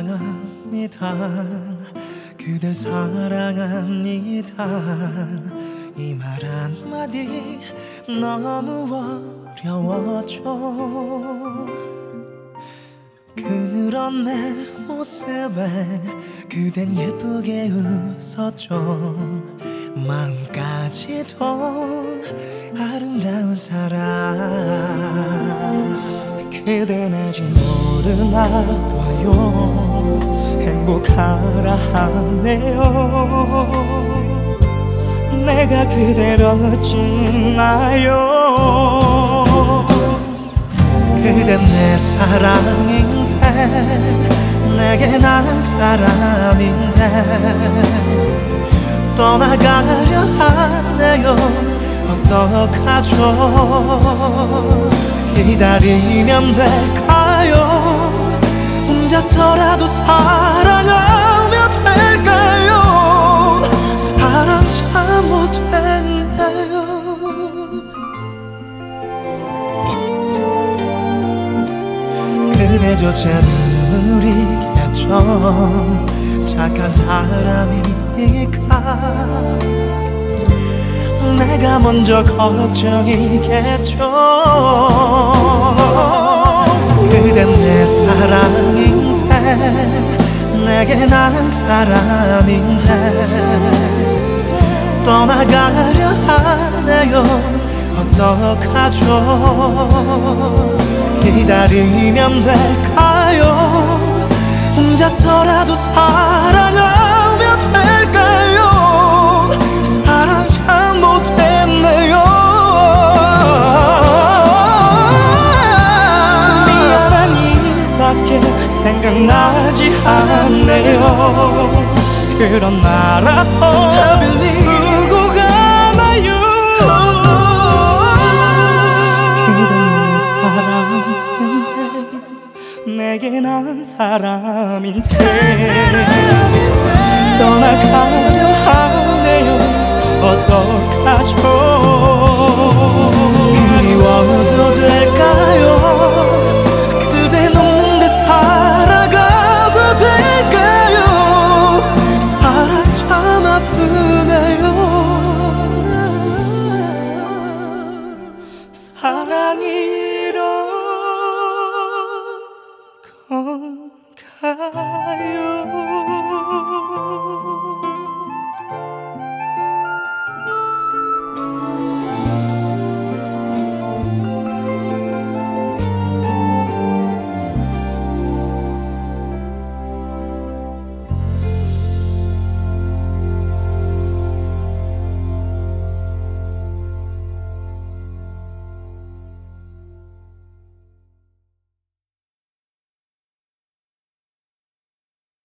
사랑합니다. 그댈 사랑합니다. 이 말 한마디 너무 어려웠죠. 그런 내 모습에 그댄 예쁘게 웃었죠. 마음까지도 아름다운 사랑. 그댄 아직 모르나 봐요. 행복하라 하네요. 내가 그댈 어찌나요. 그댄 내 사랑인데 내게 난 사람인데 떠나가려 하네요. 어떡하죠? 기다리면 될까요? 혼자서라도 사랑하면 될까요? 사랑 잘못했네요. 그대조차 눈물이겠죠. 착한 사람이니까 내가 먼저 걱정이겠죠. 그댄 내 사랑인데 내게 난 사람인데 떠나가려 하네요. 어떡하죠? 기다리면 될까요? 혼자서라도 사랑하면 될까요? 사랑 잘못했네요. 미안한 일밖에 생각나지 않네요. 그런 나라서 두고 가나요? 내게 난 사람인데 떠나가려 하네요. 어떡하죠? 그리워도 될까요? 그댄 없는데 살아가도 될까요? 사랑 참 아프네요. 사랑이란 건가요?